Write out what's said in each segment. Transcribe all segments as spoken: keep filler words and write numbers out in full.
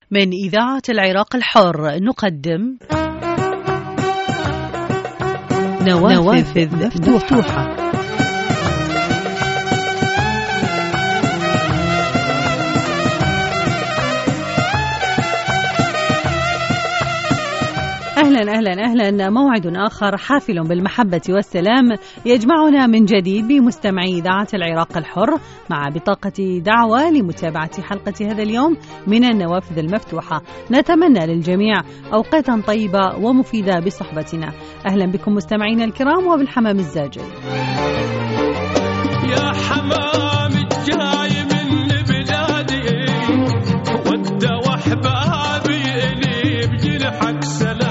من إذاعة العراق الحر نقدم نوافذ مفتوحة. أهلا أهلا أهلا، موعد آخر حافل بالمحبة والسلام يجمعنا من جديد بمستمعي إذاعة العراق الحر مع بطاقة دعوة لمتابعة حلقة هذا اليوم من النوافذ المفتوحة. نتمنى للجميع أوقاتا طيبة ومفيدة بصحبتنا. أهلا بكم مستمعينا الكرام وبالحمام الزاجل. يا حمام الجاي من بلادي ود وحبابي اللي بجنحك سلام.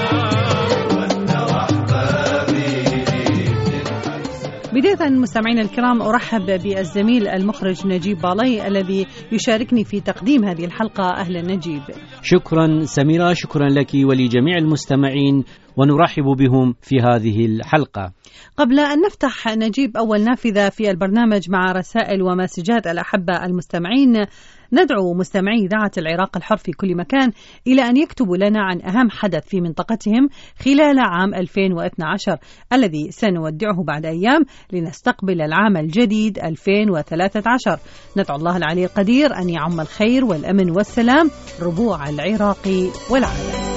بداية مستمعينا الكرام أرحب بالزميل المخرج نجيب بالي الذي يشاركني في تقديم هذه الحلقة. أهلا نجيب. شكرا سميرة، شكرا لك ولجميع المستمعين ونرحب بهم في هذه الحلقة. قبل أن نفتح نجيب أول نافذة في البرنامج مع رسائل ومسجات الأحبة المستمعين، ندعو مستمعي إذاعة العراق الحر في كل مكان إلى أن يكتبوا لنا عن أهم حدث في منطقتهم خلال عام ألفين واثني عشر الذي سنودعه بعد أيام لنستقبل العام الجديد ألفين وثلاثة عشر. ندعو الله العلي القدير أن يعم الخير والأمن والسلام ربوع العراق والعالم.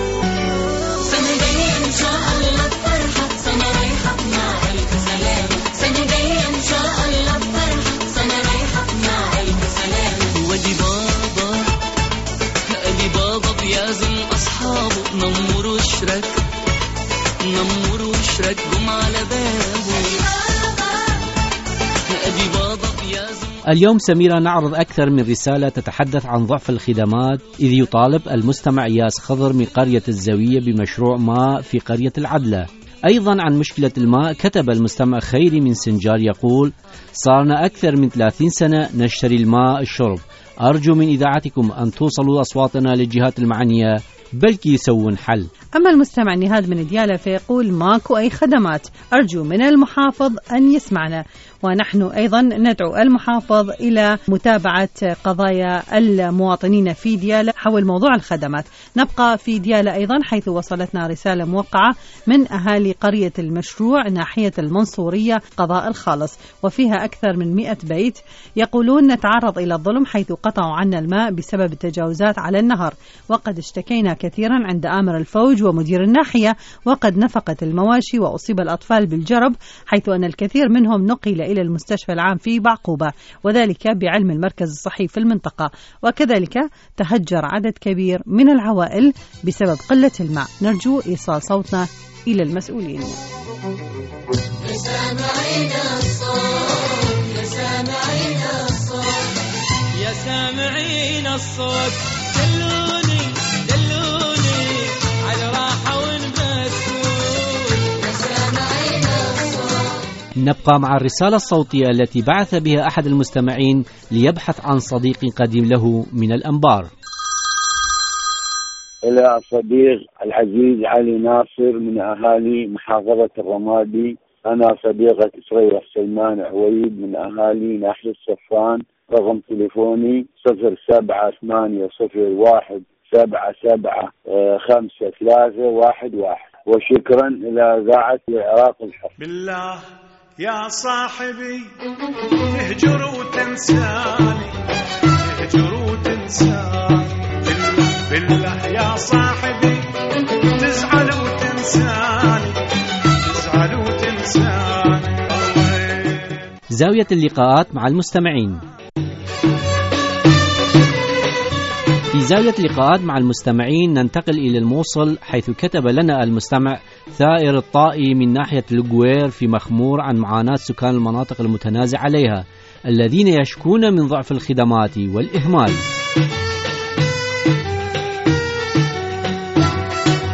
نمر وشرك نمر وشرك قم على بابه أبي بابا بيازم. اليوم سميرة نعرض أكثر من رسالة تتحدث عن ضعف الخدمات، إذ يطالب المستمع إياس خضر من قرية الزاوية بمشروع ماء في قرية العدلة. أيضا عن مشكلة الماء كتب المستمع خيري من سنجار يقول: صارنا أكثر من ثلاثين سنة نشتري الماء الشرب، أرجو من إذاعتكم أن توصلوا أصواتنا للجهات المعنية بلكي يسوون حل. أما المستمع نهاد من ديالة فيقول: ماكو أي خدمات، أرجو من المحافظ أن يسمعنا. ونحن أيضا ندعو المحافظ إلى متابعة قضايا المواطنين في ديالة حول موضوع الخدمات. نبقى في ديالة أيضا حيث وصلتنا رسالة موقعة من أهالي قرية المشروع ناحية المنصورية قضاء الخالص، وفيها أكثر من مئة بيت يقولون نتعرض إلى الظلم حيث قطعوا عنا الماء بسبب التجاوزات على النهر، وقد اشتكينا كثيرا عند آمر الفوج ومدير الناحية، وقد نفقت المواشي وأصيب الأطفال بالجرب، حيث أن الكثير منهم نقل إلى المستشفى العام في بعقوبة، وذلك بعلم المركز الصحي في المنطقة. وكذلك تهجر عدد كبير من العوائل بسبب قلة الماء. نرجو إيصال صوتنا إلى المسؤولين. يا سامعين الصوت يا سامعين الصوت يا سامعين الصوت دلوني دلوني على راحة ونبسوت يا سامعين الصوت. نبقى مع الرسالة الصوتية التي بعث بها أحد المستمعين ليبحث عن صديق قديم له من الأنبار. إلى صديق العزيز علي ناصر من أهالي محافظة الرمادي. أنا صديقك سريح سلمان عويد من أهالي ناحية صفان. رقم تليفوني صفر سبعة ثمانية صفر واحد سبعة سبعة خمسة ثلاثة واحد واحد. وشكرا إلى إذاعة العراق الحر. بالله يا صاحبي تهجر وتنساني تهجر وتنساني بالله يا صاحبي تزعل وتنساني تزعل وتنساني. زاوية اللقاءات مع المستمعين. في زاوية اللقاءات مع المستمعين ننتقل إلى الموصل، حيث كتب لنا المستمع ثائر الطائي من ناحية القوير في مخمور عن معاناة سكان المناطق المتنازع عليها الذين يشكون من ضعف الخدمات والإهمال.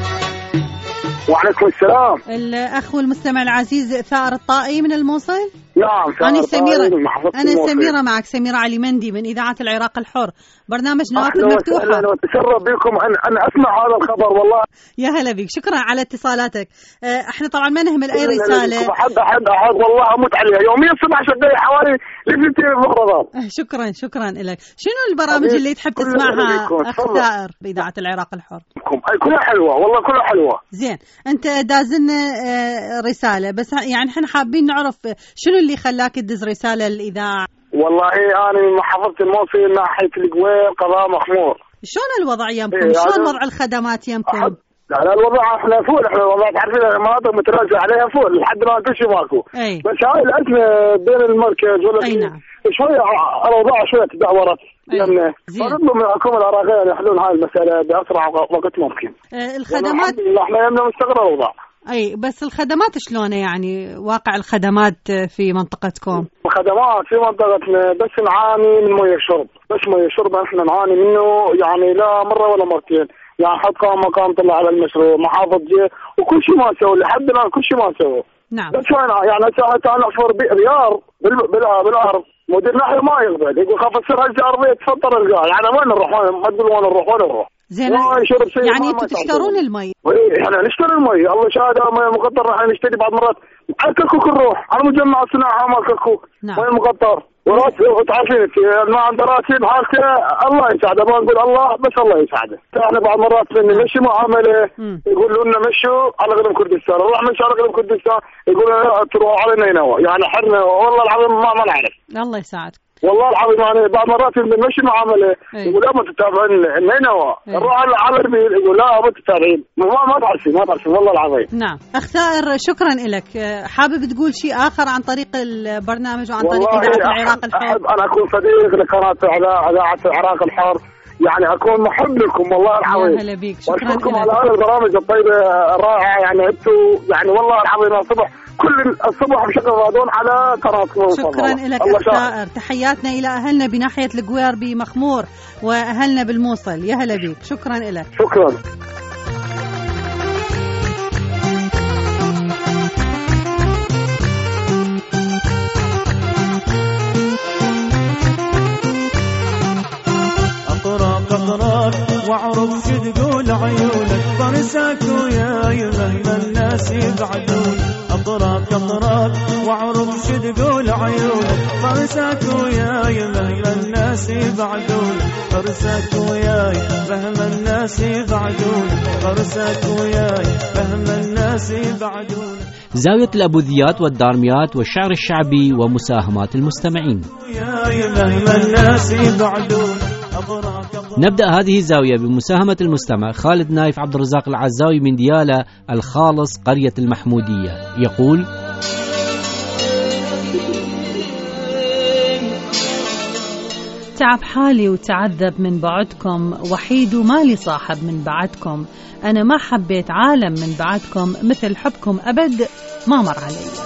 وعليكم السلام. الأخ والمستمع العزيز ثائر الطائي من الموصل. نعم. أنا سميرة أنا سميرة معك، سميرة علي مندي من إذاعة العراق الحر، برنامج نوافذ مفتوحة. أهلا وتشرف بكم أن أن أسمع هذا الخبر والله. يا هلا بك، شكرا على اتصالاتك. احنا طبعا ما نهمل أي رسالة. أحد أحد أحد والله أموت عليها يوميا الصبح شدي حوالي لفتي مفردات. شكرا شكرا لك. شنو البرامج اللي تحب تسمعها أخ ثائر بإذاعة العراق الحر؟ كلها حلوة والله، كلها حلوة. زين، أنت دازلنا رسالة، بس يعني احنا حابين نعرف شنو اللي خلاك تدز رسالة للإذاعة؟ والله أنا من محافظة الموصل ناحية القوير قضاء مخمور. شلون الوضع يمكم؟ إيه شلون وضع الخدمات يمكم؟ على الوضع احنا فوق، احنا الوضع تعرفين المناطق متراجع عليها فوق لحد الان كل شيء ماكو. أي. بس هاي الازمه بين المركز ولا نعم. شويه الاوضاع شويه تدهورت. يعني فنطلب من الحكومه العراقيه ان يحلون هاي المساله باسرع وقت ممكن. اه الخدمات احنا يمنا مستقر الاوضاع. اي بس الخدمات شلونه يعني واقع الخدمات في منطقتكم؟ الخدمات في منطقتنا بس نعاني من ميه الشرب، بس ميه الشرب احنا نعاني منه يعني لا مره ولا مرتين، يعني حد قام مقام طلع على المشروع محافظ جه وكل شيء ما سووا لحد الان كل شيء ما سووا. نعم. بس وين يعني ساعات انا احفر ريار بالارض مدير ناحيه ما يقبل، يقول خاف تصير هسه ارضيه تفطر القاع، يعني وين نروح؟ ما تقول وين نروح وين نروح؟ زين يعني انتم تشترون المي؟ اي احنا نشتري المي، الله شاهد مي مقطر راح نشتري بعض مرات على كركوك نروح على مجمع الصناعه مال كركوك. نعم. مي مقطر وراس تعرفين ما عنده راتب حالته الله يساعده، ما نقول الله بس الله يساعده. احنا بعض مرات نمشي معامله يقولوا لنا مشوا على غرب كردستان، نروح نمشي على غرب كردستان يقولوا تروحوا على نينوى، يعني حرنا والله العظيم ما ما نعرف. الله يساعدك. والله العظيم يعني بعض مرات بنمشي معامله يقول لا ما تتابعين نينوى، نروح على على الربيل يقول لا ما تتابعين، ما ما تعرفين ما تعرفين والله العظيم. نعم. اخ ثائر شكرا لك، حابب تقول شيء اخر عن طريق البرنامج وعن طريق اذاعه العراق الحر؟ احب انا اكون صديق لقناه اذاعه العراق الحر، يعني اكون محب لكم والله العظيم. يا هلا بيك، شكرا لكم على هذه البرامج الطيبه الرائعه، يعني انتم يعني والله العظيم الصبح كل الصبح بشكل غادون على قناتكم. شكرا لك اخ ثائر، تحياتنا الى اهلنا بناحيه القوير بمخمور واهلنا بالموصل، يا هلا بيك، شكرا لك. شكرا. واعرف شو تقول عيونك فرسك وياي مهما الناس يبعدون، اطراك اطراك واعرف شو تقول عيونك فرسك وياي مهما الناس يبعدون، فرسك وياي مهما الناس يبعدون، فرسك وياي مهما الناس يبعدون. زاوية الأبوذيات والدارميات والشعر الشعبي ومساهمات المستمعين. مهما الناس يبعدون. نبدأ هذه الزاوية بمساهمة المستمع خالد نايف عبد الرزاق العزاوي من ديالى الخالص قرية المحمودية، يقول: تعب حالي وتعذب من بعدكم، وحيد ومالي صاحب من بعدكم، أنا ما حبيت عالم من بعدكم مثل حبكم أبد ما مر علي.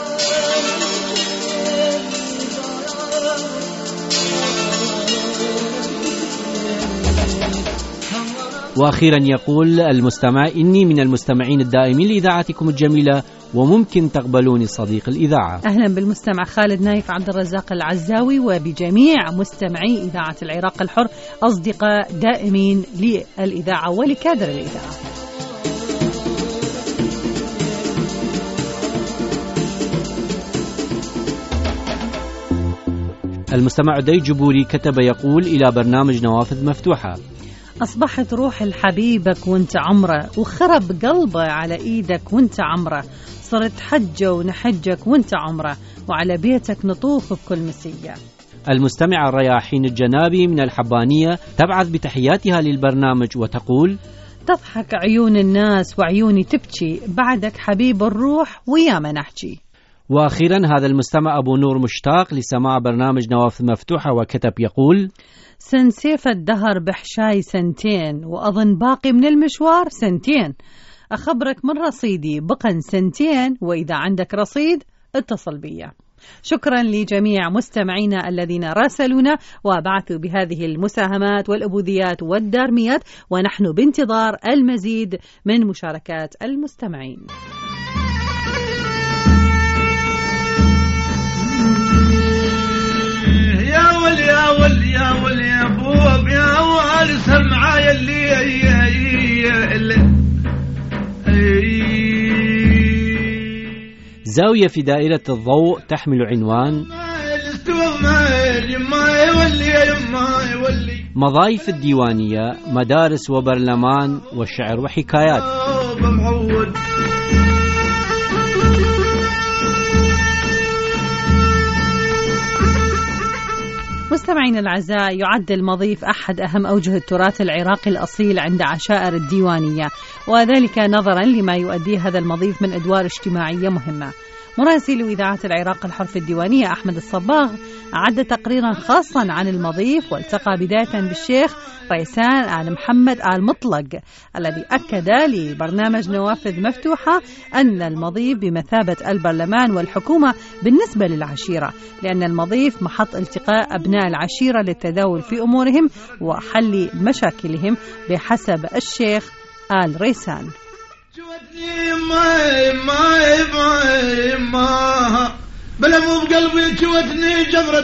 وأخيرا يقول المستمع: إني من المستمعين الدائمين لإذاعتكم الجميلة وممكن تقبلوني صديق الإذاعة. أهلا بالمستمع خالد نايف عبد الرزاق العزاوي وبجميع مستمعي إذاعة العراق الحر، أصدقاء دائمين للإذاعة ولكادر الإذاعة. المستمع دي جبوري كتب يقول: إلى برنامج نوافذ مفتوحة. أصبحت روح لحبيبك وانت عمره، وخرب قلبه على إيدك وانت عمره، صرت حجة ونحجك وانت عمره، وعلى بيتك نطوف بكل مسية. المستمعة الرياحين الجنابي من الحبانية تبعث بتحياتها للبرنامج وتقول: تضحك عيون الناس وعيوني تبكي، بعدك حبيب الروح ويا ما نحكي. وأخيرا هذا المستمع أبو نور مشتاق لسماع برنامج نوافذ مفتوحة وكتب يقول: سنسيف الدهر بحشاي سنتين، وأظن باقي من المشوار سنتين، أخبرك من رصيدي بقن سنتين، وإذا عندك رصيد اتصل بي. شكرا لجميع مستمعينا الذين راسلونا وبعثوا بهذه المساهمات والأبوذيات والدارميات، ونحن بانتظار المزيد من مشاركات المستمعين. يا ولي يا ولي يا بوب يا وارث معايا اللي اللي زاوية في دائرة الضوء تحمل عنوان مضايف الديوانية، مدارس وبرلمان والشعر وحكايات. مستمعين الأعزاء، يعد المضيف أحد أهم أوجه التراث العراقي الأصيل عند عشائر الديوانية، وذلك نظرا لما يؤديه هذا المضيف من أدوار اجتماعية مهمة. مراسل إذاعة العراق الحر في الديوانية أحمد الصباغ أعد تقريرا خاصا عن المضيف، والتقى بداية بالشيخ ريسان آل محمد آل مطلق الذي أكد لبرنامج نوافذ مفتوحة أن المضيف بمثابة البرلمان والحكومة بالنسبة للعشيرة، لأن المضيف محط التقاء أبناء العشيرة للتداول في أمورهم وحل مشاكلهم بحسب الشيخ آل ريسان. ما ما ما ما بلا مو بقلبي جوتني جمرة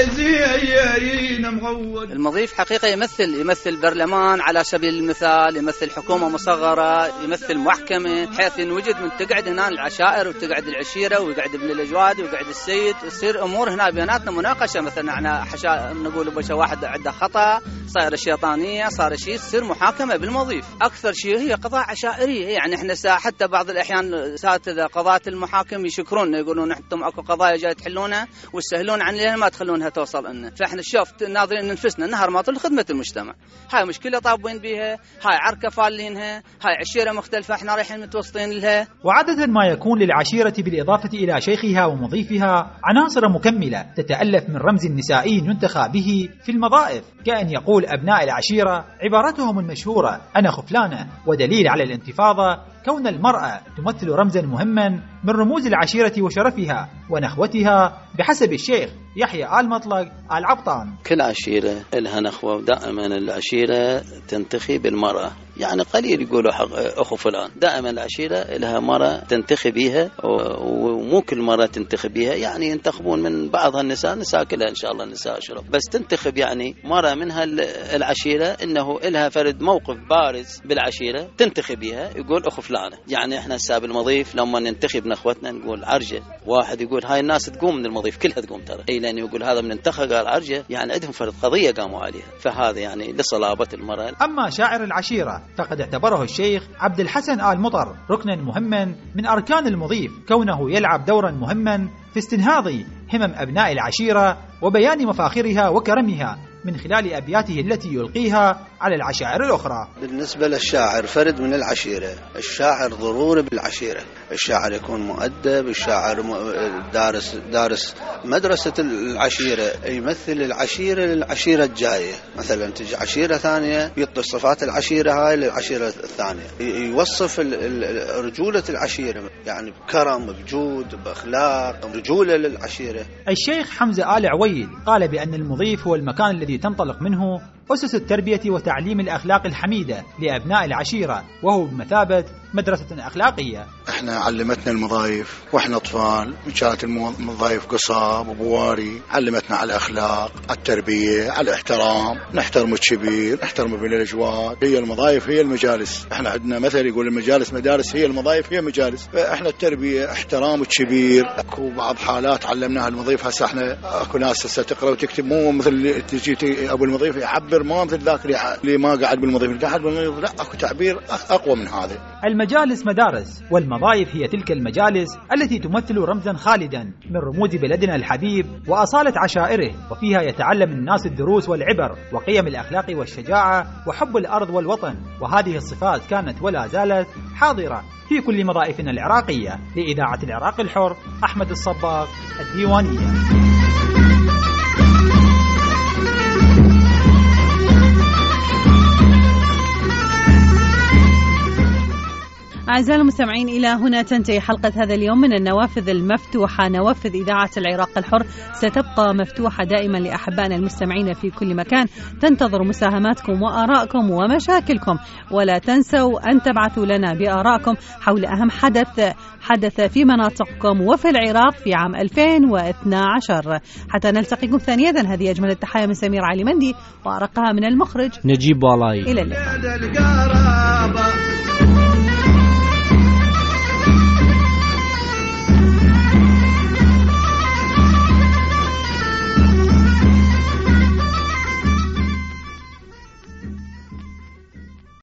غضيزين مغود. المضيف حقيقة يمثل يمثل برلمان على سبيل المثال، يمثل حكومة مصغرة، يمثل محكمة، حيث وجد من تقعد هنا العشائر وتقعد العشيرة ويقعد ابن الأجواد ويقعد السيد، تصير أمور هنا بيناتنا مناقشة. مثلا احنا حشا نقول بشا واحد عنده خطأ، صار الشيطانية، صار شيء، تصير محاكمة بالمضيف. أكثر شيء هي قضاء عشائرية، يعني احنا حتى بعض الأحيان اساتذة قضاة المحاكم يشكرون، يقولون انتم اكو قضايا جاي تحلونها وتسهلون عن لها ما تخلونها توصل لنا، فاحنا شوف ناظرين نفسنا نهار ما طول خدمة المجتمع. هاي مشكلة طابين بيها، هاي عركة فالينها، هاي عشيرة مختلفة احنا رايحين متوسطين لها. وعادة ما يكون للعشيرة بالإضافة إلى شيخها ومضيفها عناصر مكملة تتألف من رمز نسائي ينتخى به في المضائف، كأن يقول أبناء العشيرة عبارتهم المشهورة أنا خفلانة، ودليل على الانتفاضة كون المرأة تمثل رمزا مهما من رموز العشيرة وشرفها ونخوتها بحسب الشيخ يحيى آل مطلق آل عبطان. كل عشيرة لها نخوة، ودائما العشيرة تنتخي بالمرأة، يعني قليل يقولوا حق أخو فلان، دائما العشيرة لها مرأة تنتخي بيها، ومو كل مرة تنتخي بيها، يعني ينتخبون من بعضها النساء، نساء كلها إن شاء الله نساء شرف، بس تنتخب يعني مرأة منها العشيرة إنه لها فرد موقف بارز بالعشيرة تنتخي بيها، يقول أخو فلانة. يعني إحنا الساب المضيف لما ننتخب نخوتنا نقول عرجة، واحد يقول هاي الناس تقوم من المضيف كلها تقوم ترى، أي لأن يقول هذا من انتخى قال عرجة، يعني عندهم فرد قضية قاموا عليها، فهذا يعني لصلابة المرأة. أما شاعر العشيرة فقد اعتبره الشيخ عبد الحسن آل مطر ركنا مهما من أركان المضيف، كونه يلعب دورا مهما في استنهاض همم أبناء العشيرة وبيان مفاخرها وكرمها من خلال أبياته التي يلقيها على العشائر الأخرى. بالنسبة للشاعر فرد من العشيرة، الشاعر ضروري بالعشيرة، الشاعر يكون مؤدب، الشاعر دارس دارس مدرسة العشيرة، يمثل العشيرة للعشيرة الجاية، مثلا تجي عشيرة ثانية يعطي صفات العشيرة هاي للعشيرة الثانية، يوصف رجولة العشيرة، يعني بكرم بجود بأخلاق رجولة للعشيرة. الشيخ حمزة آل عويل قال بأن المضيف هو المكان الذي تنطلق منه أسس التربية وتعليم الأخلاق الحميدة لأبناء العشيرة، وهو بمثابة مدرسة أخلاقية. احنا علمتنا المضايف واحنا اطفال، كانت المضايف قصاب وبواري، علمتنا على الأخلاق، على التربية، على الاحترام، نحترم الكبير، نحترم ابن الأجواد. هي المضايف هي المجالس، احنا عندنا مثل يقول المجالس مدارس، هي المضايف هي مجالس، فاحنا التربية احترام الكبير. اكو بعض حالات علمناها المضيف، هسه احنا اكو ناس هسه تقرا وتكتب مو مثل اللي تجي ابو المضيف يعبر، ما مثل ذاك اللي ما قاعد بالمضيف قاعد بالمضيف، لا اكو تعبير اقوى من هذا. المجالس مدارس، والمضايف هي تلك المجالس التي تمثل رمزا خالدا من رموز بلدنا الحبيب وأصالة عشائره، وفيها يتعلم الناس الدروس والعبر وقيم الأخلاق والشجاعة وحب الأرض والوطن، وهذه الصفات كانت ولا زالت حاضرة في كل مضائفنا العراقية. لإذاعة العراق الحر، أحمد الصباغ، الديوانية. أعزائي المستمعين، إلى هنا تنتهي حلقة هذا اليوم من النوافذ المفتوحة. نوافذ إذاعة العراق الحر ستبقى مفتوحة دائما لأحبائنا المستمعين في كل مكان. تنتظر مساهماتكم وآرائكم ومشاكلكم، ولا تنسوا أن تبعثوا لنا بآرائكم حول أهم حدث حدث في مناطقكم وفي العراق في عام ألفين واثني عشر. حتى نلتقيكم ثانية، هذه أجمل التحايا من سمير علي مندي وأرقها من المخرج نجيب والاي. إلى اللقاء.